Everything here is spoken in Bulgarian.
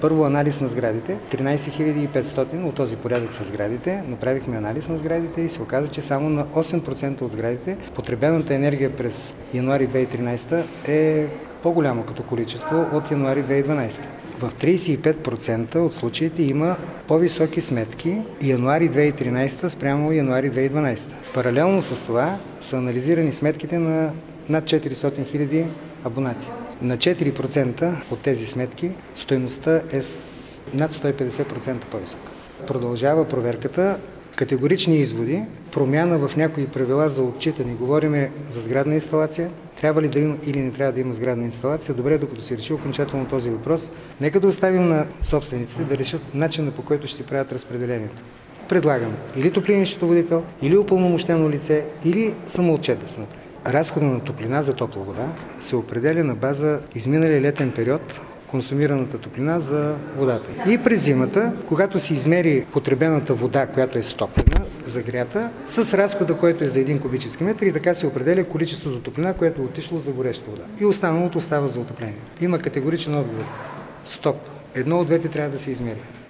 Първо анализ на сградите. 13 500 от този порядък са сградите. Направихме анализ на сградите и се оказа, че само на 8% от сградите потребената енергия през януари 2013 е по-голямо като количество от януари 2012. В 35% от случаите има по-високи сметки януари 2013 спрямо януари 2012. Паралелно с това са анализирани сметките на над 400 000 абонати. На 4% от тези сметки стойността е над 150% по-висока. Продължава проверката. Категорични изводи, промяна в някои правила за отчитане. Говориме за сградна инсталация. Трябва ли да има или не трябва да има сградна инсталация? Добре, докато се реши окончателно този въпрос, нека да оставим на собствениците да решат начина, по който ще си правят разпределението. Предлагаме или топлинен счетоводител, или упълномощено лице, или самоотчет да се направи. Разхода на топлина за топла вода се определя на база изминалия летен период, консумираната топлина за водата. И през зимата, когато се измери потребената вода, която е стоплена, загрята, с разхода, който е за 1 кубически метър, и така се определя количеството топлина, което е отишло за гореща вода. И останалото остава за отопление. Има категоричен отговор. Стоп. Едно от двете трябва да се измери.